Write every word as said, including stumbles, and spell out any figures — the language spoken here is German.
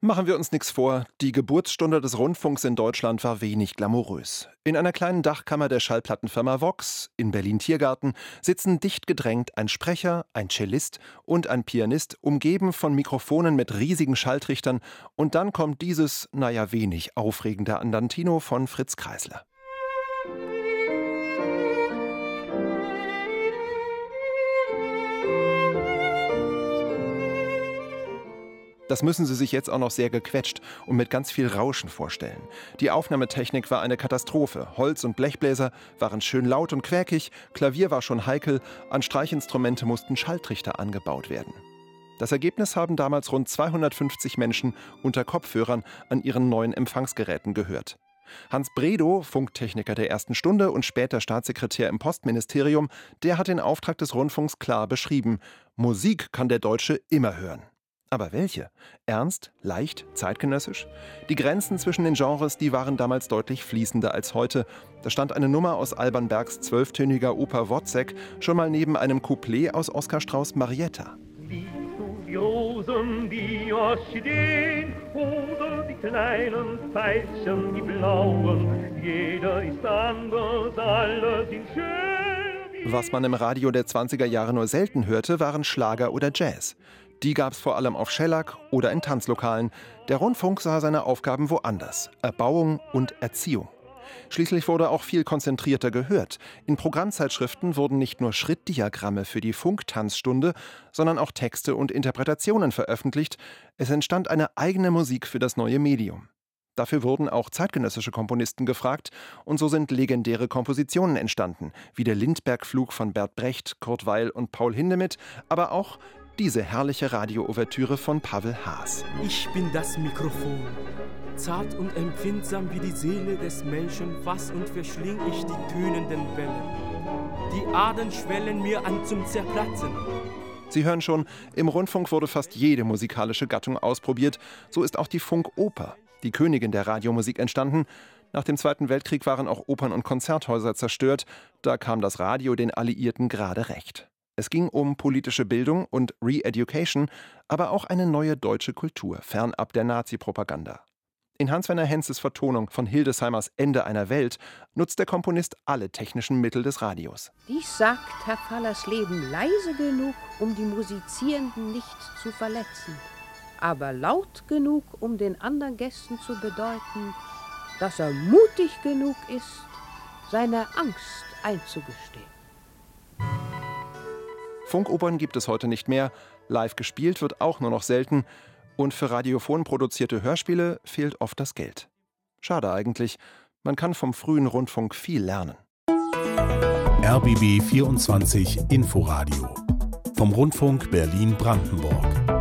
Machen wir uns nichts vor, die Geburtsstunde des Rundfunks in Deutschland war wenig glamourös. In einer kleinen Dachkammer der Schallplattenfirma Vox in Berlin-Tiergarten sitzen dicht gedrängt ein Sprecher, ein Cellist und ein Pianist, umgeben von Mikrofonen mit riesigen Schalltrichtern. Und dann kommt dieses, naja, wenig aufregende Andantino von Fritz Kreisler. Das müssen Sie sich jetzt auch noch sehr gequetscht und mit ganz viel Rauschen vorstellen. Die Aufnahmetechnik war eine Katastrophe. Holz- und Blechbläser waren schön laut und quäkig, Klavier war schon heikel, an Streichinstrumente mussten Schalltrichter angebaut werden. Das Ergebnis haben damals rund zweihundertfünfzig Menschen unter Kopfhörern an ihren neuen Empfangsgeräten gehört. Hans Bredow, Funktechniker der ersten Stunde und später Staatssekretär im Postministerium, der hat den Auftrag des Rundfunks klar beschrieben. Musik kann der Deutsche immer hören. Aber welche? Ernst, leicht, zeitgenössisch? Die Grenzen zwischen den Genres, die waren damals deutlich fließender als heute. Da stand eine Nummer aus Alban Bergs zwölftöniger Oper Wozzeck schon mal neben einem Couplet aus Oskar Strauß' Marietta. Die Studiosen, die Orchideen oder die kleinen Veilchen, die blauen, jeder ist anders, alle sind schön. Was man im Radio der zwanziger Jahre nur selten hörte, waren Schlager oder Jazz. Die gab es vor allem auf Schellack oder in Tanzlokalen. Der Rundfunk sah seine Aufgaben woanders: Erbauung und Erziehung. Schließlich wurde auch viel konzentrierter gehört. In Programmzeitschriften wurden nicht nur Schrittdiagramme für die Funktanzstunde, sondern auch Texte und Interpretationen veröffentlicht. Es entstand eine eigene Musik für das neue Medium. Dafür wurden auch zeitgenössische Komponisten gefragt und so sind legendäre Kompositionen entstanden, wie der Lindbergh-Flug von Bert Brecht, Kurt Weill und Paul Hindemith, aber auch diese herrliche Radio-Ouvertüre von Pavel Haas. Ich bin das Mikrofon. Zart und empfindsam wie die Seele des Menschen, fass und verschling ich die tönenden Wellen. Die Adern schwellen mir an zum Zerplatzen. Sie hören schon, im Rundfunk wurde fast jede musikalische Gattung ausprobiert. So ist auch die Funkoper, die Königin der Radiomusik, entstanden. Nach dem Zweiten Weltkrieg waren auch Opern- und Konzerthäuser zerstört. Da kam das Radio den Alliierten gerade recht. Es ging um politische Bildung und Re-Education, aber auch eine neue deutsche Kultur, fernab der Nazi-Propaganda. In Hans-Werner Henzes Vertonung von Hildesheimers Ende einer Welt nutzt der Komponist alle technischen Mittel des Radios. Dies sagt Herr Fallersleben leise genug, um die Musizierenden nicht zu verletzen, aber laut genug, um den anderen Gästen zu bedeuten, dass er mutig genug ist, seine Angst einzugestehen. Funkopern gibt es heute nicht mehr, live gespielt wird auch nur noch selten und für radiophon produzierte Hörspiele fehlt oft das Geld. Schade eigentlich, man kann vom frühen Rundfunk viel lernen. R B B vierundzwanzig Inforadio vom Rundfunk Berlin-Brandenburg.